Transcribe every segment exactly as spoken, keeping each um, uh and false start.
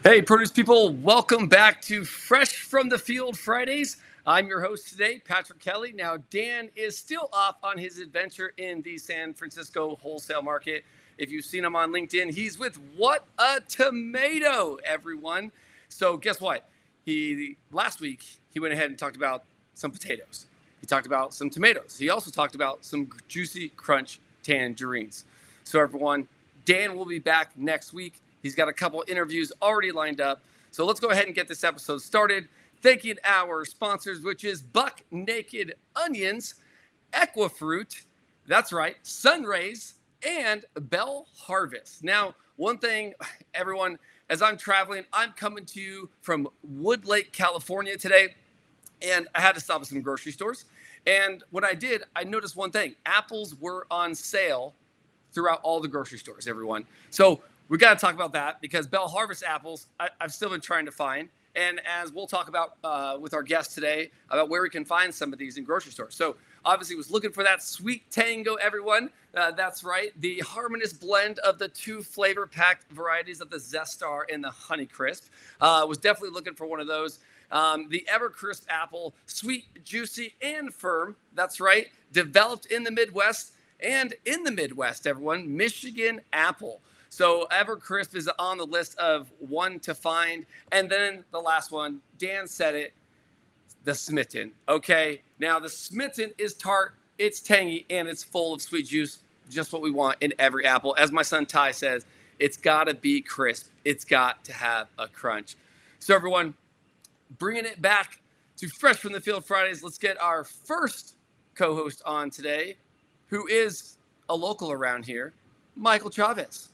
Hey, produce people, welcome back to Fresh from the Field Fridays. I'm your host today, Patrick Kelly. Now, Dan is still off on his adventure in the San Francisco wholesale market. If you've seen him on LinkedIn, he's with What a Tomato, everyone. So guess what? He last week, he went ahead and talked about some potatoes. He talked about some tomatoes. He also talked about some juicy crunch tangerines. So everyone, Dan will be back next week. He's got a couple interviews already lined up. So let's go ahead and get this episode started. Thanking our sponsors, which is Buck Naked Onions, Equifruit, that's right, Sunrays, and Bell Harvest. Now, one thing, everyone, as I'm traveling, I'm coming to you from Woodlake, California today, and I had to stop at some grocery stores. And when I did, I noticed one thing. Apples were on sale throughout all the grocery stores, everyone. So we got to talk about that because Bell Harvest apples, I, I've still been trying to find. And as we'll talk about uh, with our guest today about where we can find some of these in grocery stores. So obviously was looking for that sweet tango, everyone. Uh, that's right. The harmonious blend of the two flavor packed varieties of the Zestar and the Honeycrisp. Uh, was definitely looking for one of those. Um, the Evercrisp apple, sweet, juicy, and firm. That's right. Developed in the Midwest and in the Midwest, everyone. Michigan apple. So Evercrisp is on the list of one to find. And then the last one, Dan said it, the Smitten. Okay, now the Smitten is tart, it's tangy, and it's full of sweet juice, just what we want in every apple. As my son Ty says, it's got to be crisp. It's got to have a crunch. So everyone, bringing it back to Fresh from the Field Fridays, let's get our first co-host on today, who is a local around here, Michael Chavez.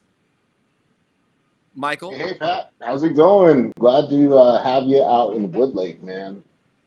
Michael. Hey, Pat. How's it going? Glad to uh, have you out in Woodlake, man.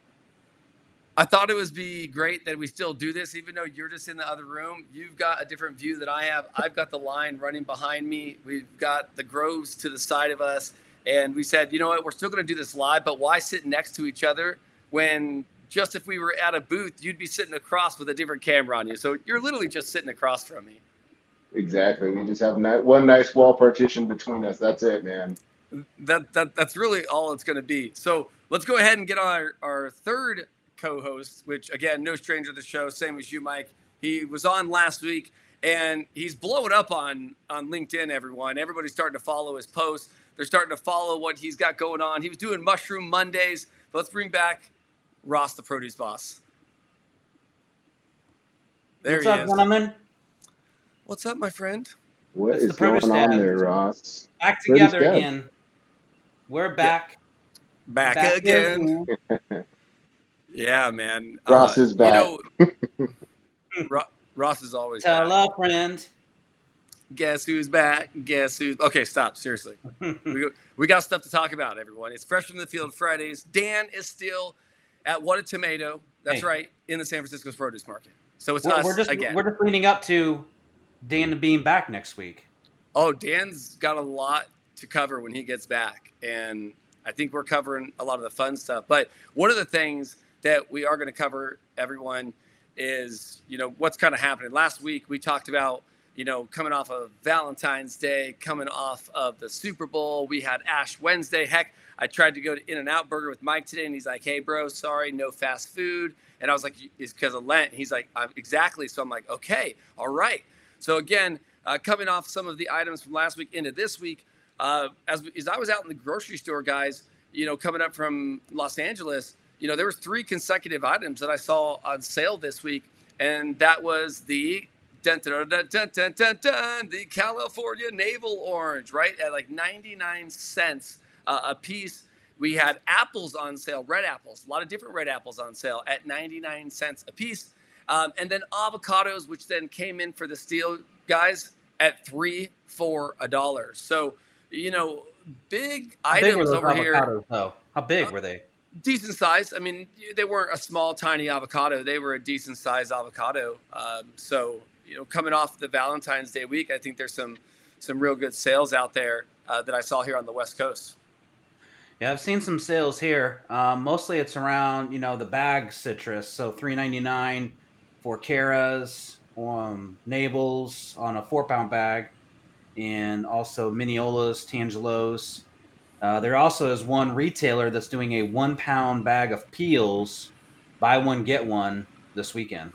I thought it would be great that we still do this, even though you're just in the other room. You've got a different view that I have. I've got the line running behind me. We've got the groves to the side of us. And we said, you know what, we're still going to do this live, but why sit next to each other when just if we were at a booth, you'd be sitting across with a different camera on you. So you're literally just sitting across from me. Exactly. We just have ni- one nice wall partition between us. That's it, man. That, that That's really all it's going to be. So let's go ahead and get on our, our third co-host, which, again, no stranger to the show, same as you, Mike. He was on last week, and he's blowing up on, on LinkedIn, everyone. Everybody's starting to follow his posts. They're starting to follow what he's got going on. He was doing Mushroom Mondays. But let's bring back Ross, the produce boss. There What's he up, is. gentlemen? What's up, my friend? What It's is the produce going on dad. there, Ross? Back Produce together dad. again. We're back. Back, Back again. Yeah, man. Ross uh, is back. You know, Ro- Ross is always Tell back. a friend. Guess who's back? Guess who's... Okay, stop. Seriously. we, we got stuff to talk about, everyone. It's Fresh from the Field Fridays. Dan is still at What a Tomato. That's Hey. right, in the San Francisco produce market. So it's We're, us we're just again. we're just leading up to Dan being back next week. Oh, Dan's got a lot to cover when he gets back. And I think we're covering a lot of the fun stuff. But one of the things that we are going to cover, everyone, is, you know, what's kind of happening. Last week, we talked about, you know, coming off of Valentine's Day, coming off of the Super Bowl. We had Ash Wednesday. Heck, I tried to go to In-N-Out Burger with Mike today, and he's like, hey, bro, sorry, no fast food. And I was like, it's because of Lent. He's like, uh, exactly. So I'm like, okay, all right. So again, uh, coming off some of the items from last week into this week, uh, as, as I was out in the grocery store, guys, you know, coming up from Los Angeles, you know, there was three consecutive items that I saw on sale this week, and that was the dun, dun, dun, dun, dun, dun, dun, the California Navel Orange, right, at like ninety-nine cents uh, a piece. We had apples on sale, red apples, a lot of different red apples on sale at ninety-nine cents a piece. Um, and then avocados, which then came in for the steal, guys, at three for a dollar. So, you know, big How big were items those over here. avocados, though? How big Uh, were they? Decent size. I mean, they weren't a small, tiny avocado. They were a decent size avocado. Um, so, you know, coming off the Valentine's Day week, I think there's some some real good sales out there uh, that I saw here on the West Coast. Yeah, I've seen some sales here. Um, mostly it's around, you know, the bag citrus. So three ninety-nine for Caras, um, Nabels on a four pound bag, and also Miniolas, Tangelos. Uh, there also is one retailer that's doing a one pound bag of peels, buy one get one this weekend.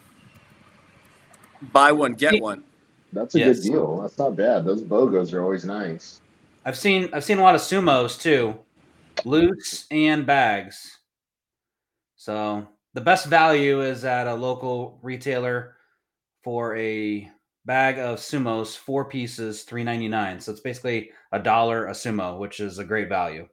Buy one get one. That's a good Yes, deal. That's not bad. Those BOGOs are always nice. I've seen I've seen a lot of sumos too, loose and bags. So the best value is at a local retailer for a bag of sumos, four pieces, three ninety nine. So it's basically a dollar a sumo, which is a great value.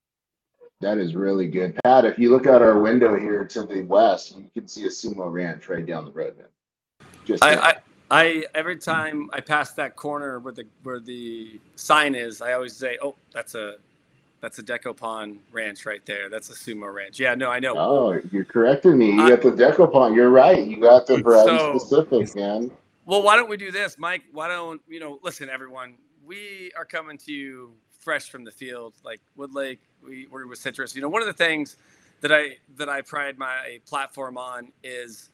That is really good. Pat, if you look out our window here to the west, you can see a sumo ranch right down the road, man. Just I, saying. I, I every time I pass that corner where the where the sign is, I always say, "Oh, that's a that's a Decopon ranch right there. That's a sumo ranch." Yeah, no, I know. Oh, you're correcting me. You I, got the Decopon. You're right. You got the variety so, specific, man. well, why don't we do this, Mike? Why don't you know? Listen, everyone, we are coming to you fresh from the field, like Woodlake. We we're with Citrus. You know, one of the things that I that I pride my platform on is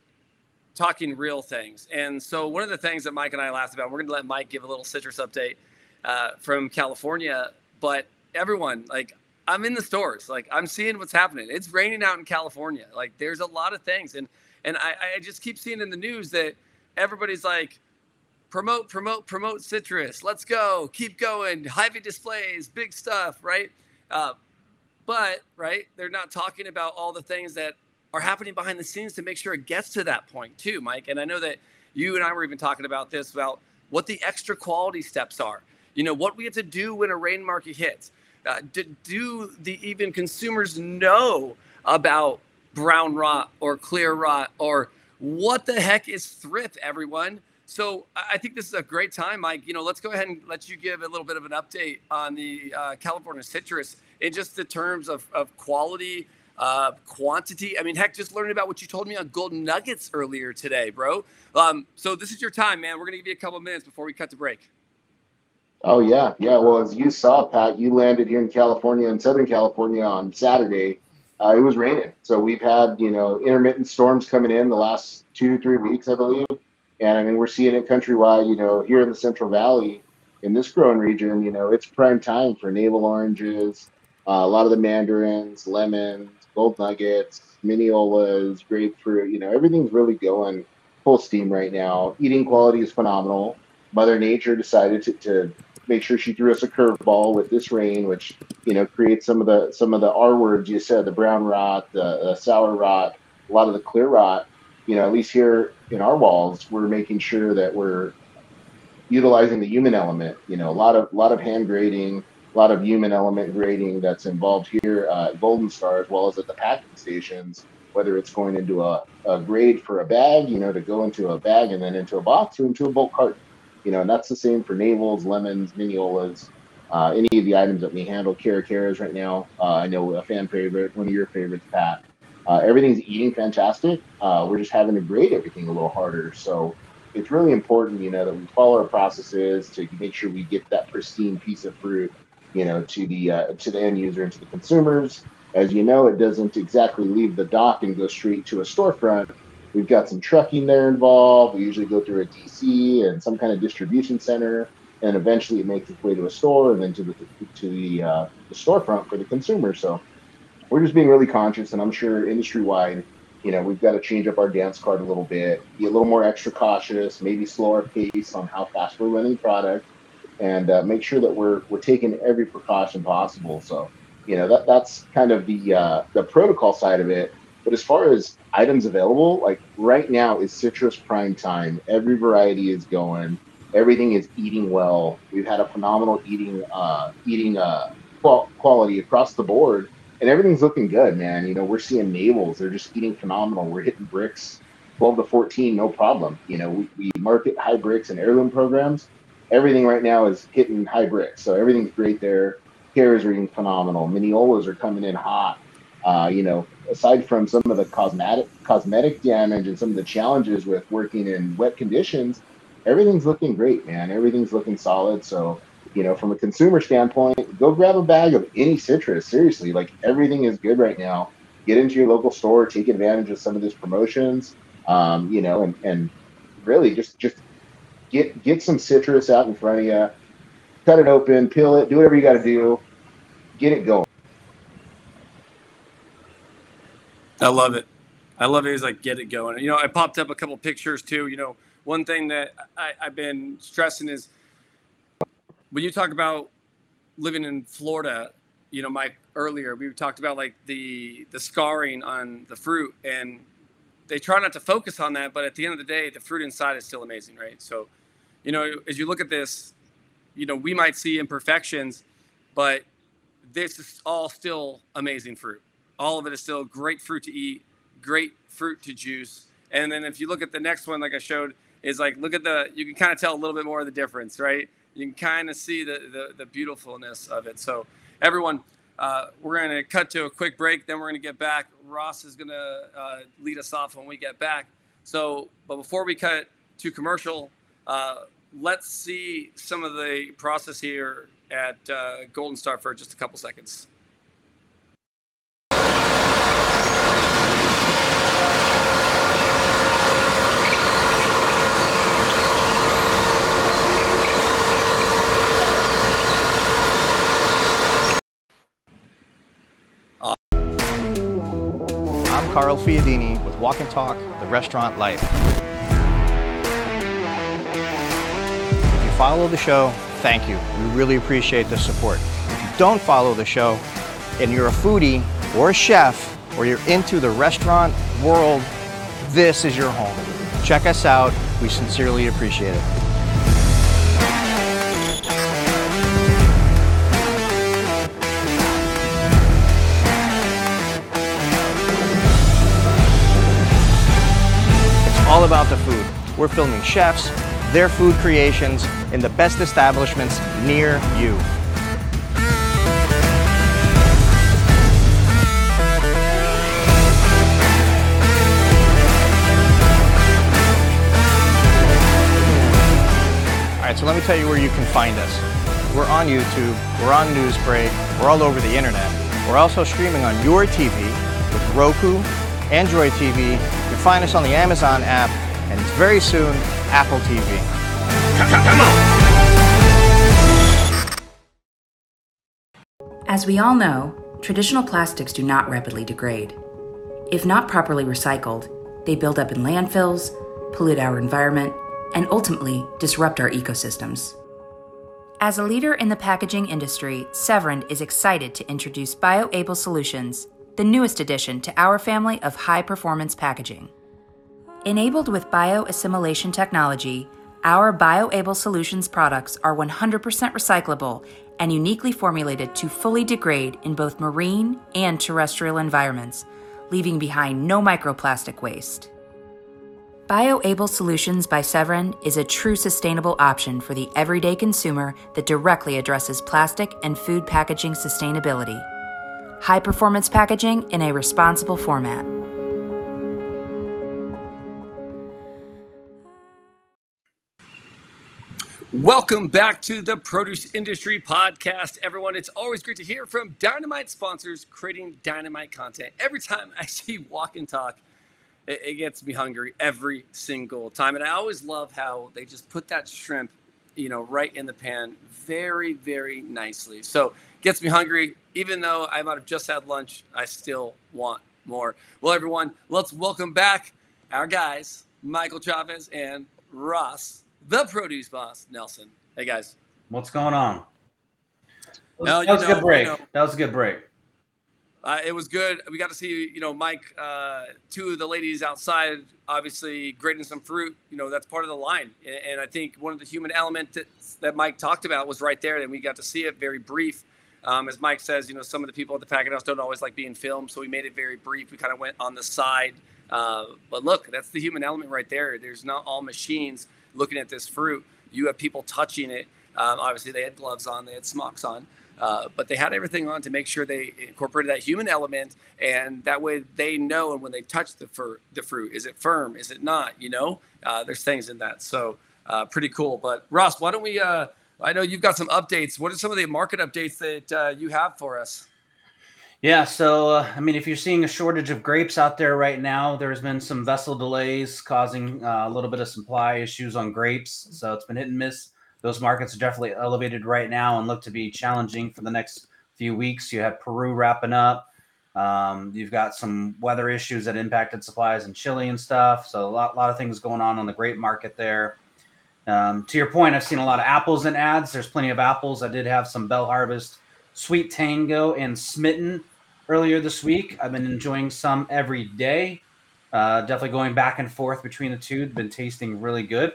talking real things. And so one of the things that Mike and I laughed about, we're going to let Mike give a little citrus update uh, from California. But everyone, like, I'm in the stores, like I'm seeing what's happening. It's raining out in California. Like there's a lot of things. And, and I, I just keep seeing in the news that everybody's like, promote, promote, promote citrus. Let's go. Keep going. Hy-Vee displays, big stuff. Right. Uh, but right. They're not talking about all the things that are happening behind the scenes to make sure it gets to that point too, Mike. And I know that you and I were even talking about this, about what the extra quality steps are, you know, what we have to do when a rain market hits. Uh, do, do the even consumers know about brown rot or clear rot, or what the heck is thrip, everyone? So I think this is a great time, Mike. You know, let's go ahead and let you give a little bit of an update on the uh, California citrus in just the terms of, of quality, uh, quantity. I mean, heck, just learning about what you told me on Golden Nuggets earlier today, bro. Um, so this is your time, man. We're going to give you a couple of minutes before we cut to break. Oh, yeah. Yeah. Well, as you saw, Pat, you landed here in California, in Southern California on Saturday. Uh, it was raining. So we've had, you know, intermittent storms coming in the last two, three weeks, I believe. And I mean, we're seeing it countrywide, you know, here in the Central Valley, in this growing region, you know, it's prime time for navel oranges, uh, a lot of the mandarins, lemons, gold nuggets, miniolas, grapefruit, you know, everything's really going full steam right now. Eating quality is phenomenal. Mother Nature decided to, to make sure she threw us a curveball with this rain, which, you know, creates some of the some of the R words you said, the brown rot, the, the sour rot, a lot of the clear rot. You know, at least here in our walls, we're making sure that we're utilizing the human element. You know, a lot of a lot of hand grading, a lot of human element grading that's involved here uh, at Golden Star, as well as at the packing stations. Whether it's going into a, a grade for a bag, you know, to go into a bag and then into a box or into a bulk carton. You know, and that's the same for navels, lemons, miniolas, uh, any of the items that we handle. Caracaras right now. Uh, I know a fan favorite, one of your favorites, Pat. Uh, everything's eating fantastic. Uh, we're just having to grade everything a little harder. So it's really important, you know, that we follow our processes to make sure we get that pristine piece of fruit, you know, to the uh, to the end user and to the consumers. As you know, it doesn't exactly leave the dock and go straight to a storefront. We've got some trucking there involved. We usually go through a D C and some kind of distribution center, and eventually it makes its way to a store and then to the to the, uh, the storefront for the consumer. So we're just being really conscious, and I'm sure industry-wide, you know, we've got to change up our dance card a little bit, be a little more extra cautious, maybe slow our pace on how fast we're running product, and uh, make sure that we're we're taking every precaution possible. So, you know, that that's kind of the uh, the protocol side of it. But as far as items available, like right now is citrus prime time. Every variety is going. Everything is eating well. We've had a phenomenal eating uh, eating uh, quality across the board. And everything's looking good, man. You know, we're seeing navels. They're just eating phenomenal. We're hitting bricks twelve to fourteen, no problem. You know, we, we market high bricks and heirloom programs. Everything right now is hitting high bricks. So everything's great there. Caras are eating phenomenal. Miniolas are coming in hot. Uh, you know, aside from some of the cosmetic cosmetic damage and some of the challenges with working in wet conditions, everything's looking great, man. Everything's looking solid. So, you know, from a consumer standpoint, go grab a bag of any citrus. Seriously, like everything is good right now. Get into your local store, take advantage of some of these promotions, um, you know, and, and really just just get get some citrus out in front of you, cut it open, peel it, do whatever you got to do. get it going. I love it. I love it. He's like, get it going. You know, I popped up a couple pictures too. You know, one thing that I, I've been stressing is when you talk about living in Florida, you know, Mike, earlier, we talked about like the, the scarring on the fruit, and they try not to focus on that. But at the end of the day, the fruit inside is still amazing, right? So, you know, as you look at this, you know, we might see imperfections, but this is all still amazing fruit. All of it is still great fruit to eat, great fruit to juice. And then if you look at the next one, like I showed, is like, look at the, you can kind of tell a little bit more of the difference, right? You can kind of see the, the, the beautifulness of it. So everyone, uh, we're going to cut to a quick break. Then we're going to get back. Ross is going to uh, lead us off when we get back. So, but before we cut to commercial, uh, let's see some of the process here at uh, Golden Star for just a couple seconds. I'm Carl Fiadini with Walk and Talk, the restaurant life. If you follow the show, thank you. We really appreciate the support. If you don't follow the show and you're a foodie or a chef or you're into the restaurant world, this is your home. Check us out. We sincerely appreciate it. All about the food. We're filming chefs, their food creations in the best establishments near you. All right, so let me tell you where you can find us. We're on YouTube, we're on Newsbreak, we're all over the internet. We're also streaming on your T V with Roku, Android T V. You can find us on the Amazon app, and very soon, Apple T V. Come on! As we all know, traditional plastics do not rapidly degrade. If not properly recycled, they build up in landfills, pollute our environment, and ultimately disrupt our ecosystems. As a leader in the packaging industry, Severin is excited to introduce BioAble Solutions, the newest addition to our family of high-performance packaging. Enabled with bioassimilation technology, our BioAble Solutions products are one hundred percent recyclable and uniquely formulated to fully degrade in both marine and terrestrial environments, leaving behind no microplastic waste. BioAble Solutions by Severin is a true sustainable option for the everyday consumer that directly addresses plastic and food packaging sustainability. High-performance packaging in a responsible format. Welcome back to the Produce Industry Podcast, everyone. It's always great to hear from Dynamite sponsors creating dynamite content. Every time I see Walk and Talk, it, it gets me hungry every single time. And I always love how they just put that shrimp, you know, right in the pan very, very nicely. So gets me hungry. Even though I might have just had lunch, I still want more. Well, everyone, let's welcome back our guys, Michael Chavez and Ross, the produce boss, Nelson. Hey, guys. What's going on? Well, that was know, a good break. You know, that was a good break. Uh, it was good. We got to see, you know, Mike, uh, two of the ladies outside, obviously grading some fruit. You know, that's part of the line. And, and I think one of the human element that, that Mike talked about was right there. And we got to see it very brief. Um, as Mike says, you know, some of the people at the packet house don't always like being filmed. So we made it very brief. We kind of went on the side. Uh, but look, that's the human element right there. There's not all machines looking at this fruit. You have people touching it. Um, obviously, they had gloves on. They had smocks on. Uh, but they had everything on to make sure they incorporated that human element, and that way they know. And when they touch the fur, the fruit, is it firm? Is it not? You know, uh, there's things in that. So uh, pretty cool. But Ross, why don't we? Uh, I know you've got some updates. What are some of the market updates that uh, you have for us? Yeah. So uh, I mean, if you're seeing a shortage of grapes out there right now, there's been some vessel delays causing uh, a little bit of supply issues on grapes. So it's been hit and miss. Those markets are definitely elevated right now and look to be challenging for the next few weeks. You had Peru wrapping up. Um, you've got some weather issues that impacted supplies in Chile and stuff. So a lot, lot of things going on on the grape market there. Um, to your point, I've seen a lot of apples in ads. There's plenty of apples. I did have some Bell Harvest Sweet Tango and Smitten earlier this week. I've been enjoying some every day. Uh, definitely going back and forth between the two. Been tasting really good.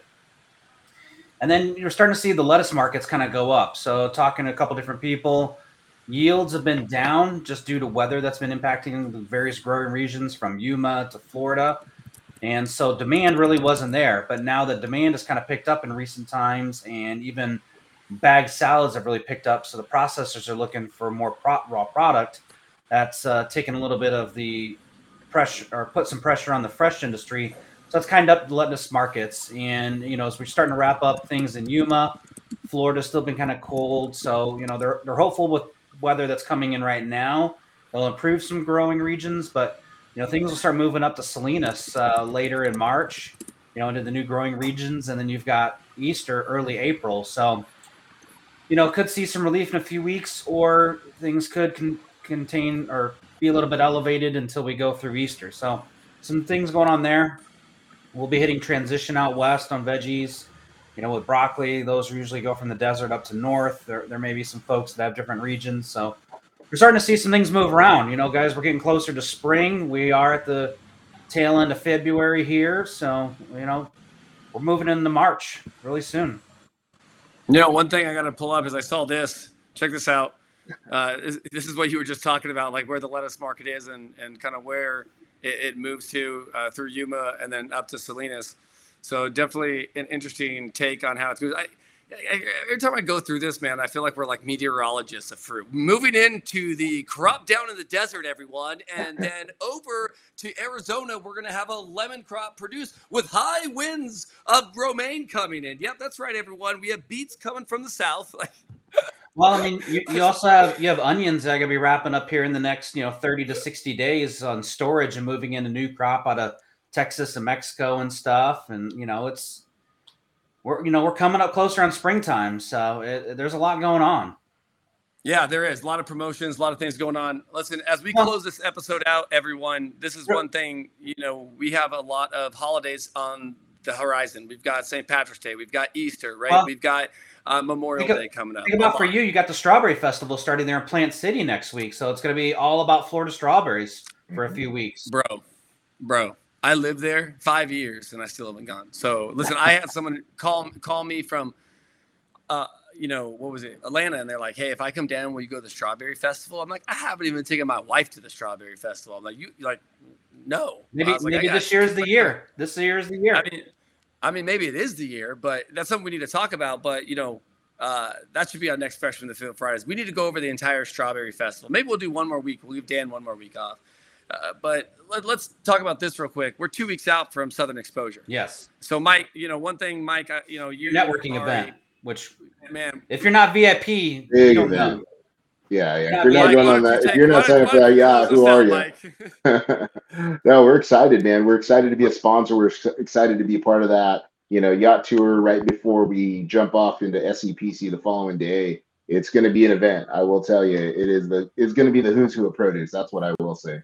And then you're starting to see the lettuce markets kind of go up. So talking to a couple different people, yields have been down just due to weather that's been impacting the various growing regions from Yuma to Florida. And so demand really wasn't there. But now that demand has kind of picked up in recent times, and even bagged salads have really picked up. So the processors are looking for more pro- raw product. That's uh, taken a little bit of the pressure, or put some pressure on the fresh industry. So that's kind of lettuce markets. And, you know, as we're starting to wrap up things in Yuma, Florida's still been kind of cold. So, you know, they're they're hopeful with weather that's coming in right now. They'll improve some growing regions, but, you know, things will start moving up to Salinas uh, later in March, you know, into the new growing regions. And then you've got Easter early April. So, you know, could see some relief in a few weeks, or things could con- contain or be a little bit elevated until we go through Easter. So some things going on there. We'll be hitting transition out west on veggies. You know, with broccoli, those usually go from the desert up to north. There, there may be some folks that have different regions. So we're starting to see some things move around. You know, guys, we're getting closer to spring. We are at the tail end of February here. So, you know, we're moving into March really soon. You know, one thing I got to pull up is I saw this. Check this out. Uh, this, this is what you were just talking about, like where the lettuce market is and, and kind of where it, it moves to uh, through Yuma and then up to Salinas. So definitely an interesting take on how it's moved. I, I, every time I go through this, man, I feel like we're like meteorologists of fruit. Moving into the crop down in the desert, everyone, and then over to Arizona, we're going to have a lemon crop produced with high winds of romaine coming in. Yep, that's right, everyone. We have beets coming from the south. Well, I mean, you, you also have you have onions that are going to be wrapping up here in the next, you know, thirty to sixty days on storage and moving into new crop out of Texas and Mexico and stuff. And, you know, it's we're, you know, we're coming up closer on springtime. So it, there's a lot going on. Yeah, there is a lot of promotions, a lot of things going on. Listen, as we close this episode out, everyone, this is one thing, you know, we have a lot of holidays on the horizon. We've got Saint Patrick's Day. We've got Easter, right? Well, We've got uh, Memorial think Day coming up. Think about for you, you got the Strawberry Festival starting there in Plant City next week. So it's going to be all about Florida strawberries for a few weeks. Bro, bro, I lived there five years and I still haven't gone. So listen, I had someone call call me from, uh, you know, what was it, Atlanta, and they're like, "Hey, if I come down, will you go to the Strawberry Festival?" I'm like, "I haven't even taken my wife to the Strawberry Festival." I'm like, "You like, no." Maybe like, maybe this year is the year. This year is the year. I mean, I mean, maybe it is the year, but that's something we need to talk about. But you know, uh, that should be our next Fresh from the Field Fridays. We need to go over the entire Strawberry Festival. Maybe we'll do one more week. We'll give Dan one more week off. Uh, but let, let's talk about this real quick. We're two weeks out from Southern Exposure. Yes. So, Mike, you know, one thing, Mike, I, you know, you networking are event, a, which, man, if you're not V I P, Big you don't event. know. Yeah, yeah. You're If you're not Mike, going why on don't you that, take- if you're why not don't- signed up why for don't that, you yeah, close who us are out, you? Mike? No, we're excited, man. We're excited to be a sponsor. We're ex- excited to be a part of that, you know, yacht tour right before we jump off into S E P C the following day. It's going to be an event. I will tell you, it is the, it's going to be the who's who of produce. That's what I will say.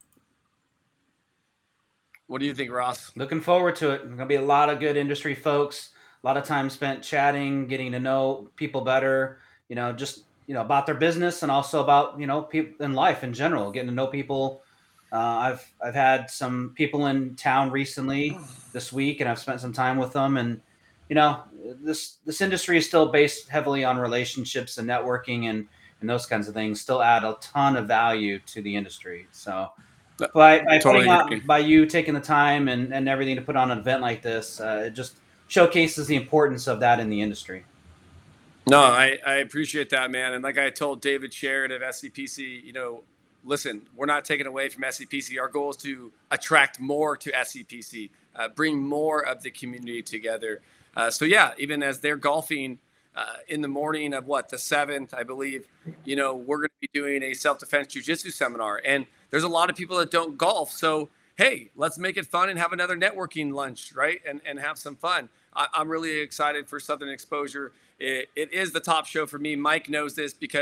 What do you think, Ross? Looking forward to it. There's going to be a lot of good industry folks, a lot of time spent chatting, getting to know people better, you know, just, you know, about their business and also about, you know, people in life in general, getting to know people. Uh, I've, I've had some people in town recently this week, and I've spent some time with them. And, you know, this, this industry is still based heavily on relationships and networking and, and those kinds of things still add a ton of value to the industry. So, By, by Totally putting out, agree. by you taking the time and, and everything to put on an event like this, uh, it just showcases the importance of that in the industry. No, I, I appreciate that, man. And like I told David Sherrod of S C P C, you know, listen, we're not taking away from S C P C. Our goal is to attract more to S C P C, uh, bring more of the community together. Uh, so, yeah, even as they're golfing uh, in the morning of what, the seventh, I believe, you know, we're going to be doing a self-defense jiu-jitsu seminar. And there's a lot of people that don't golf. So, hey, let's make it fun and have another networking lunch, right? And and have some fun. I, I'm really excited for Southern Exposure. It, it is the top show for me. Mike knows this because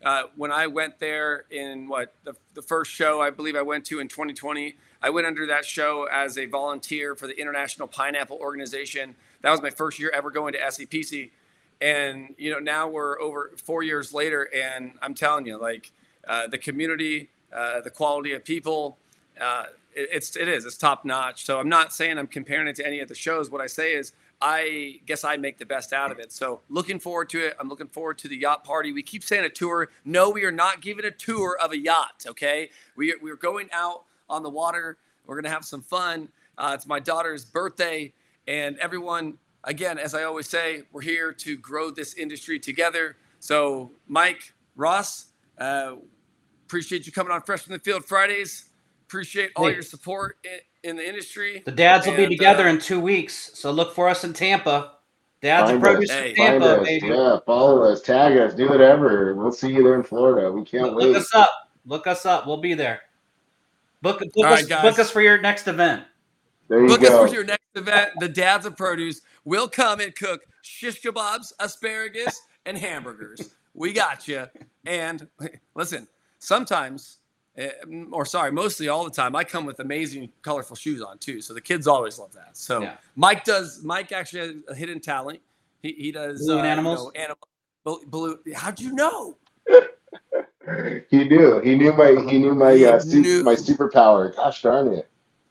uh, when I went there in what the, the first show I believe I went to in twenty twenty, I went under that show as a volunteer for the International Pineapple Organization. That was my first year ever going to S E P C. And, you know, now we're over four years later, and I'm telling you, like, uh, the community, uh, the quality of people, uh, it, it's, it is, it's top notch. So I'm not saying I'm comparing it to any of the shows. What I say is, I guess I make the best out of it. So looking forward to it. I'm looking forward to the yacht party. We keep saying a tour. No, we are not giving a tour of a yacht. Okay. We, we're going out on the water. We're going to have some fun. Uh, it's my daughter's birthday, and everyone, again, as I always say, we're here to grow this industry together. So Mike, Ross, uh, appreciate you coming on Fresh from the Field Fridays. Appreciate all Hey. your support in, in the industry. The dads will And, be together uh, in two weeks, so look for us in Tampa. Dads of Find Produce us, in Hey. find Tampa, us, baby. yeah, follow us, tag us, do whatever. We'll see you there in Florida. We can't Look, wait. look us up. Look us up. We'll be there. Book, book, All us, right, guys. book us for your next event. There you Book go. us for your next event. The Dads of Produce will come and cook shish kebabs, asparagus, and hamburgers. We got you. And listen, sometimes, uh, or sorry, mostly all the time, I come with amazing, colorful shoes on too. So the kids always love that. So Yeah. Mike does. Mike actually has a hidden talent. He he does Balloon uh, animals? You know, animal, balloon. How'd you know? He knew. He knew my. He knew my. He Uh, su- knew. my superpower. Gosh darn it.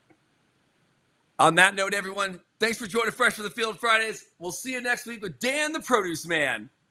On that note, everyone, thanks for joining Fresh from the Field Fridays. We'll see you next week with Dan the Produce Man.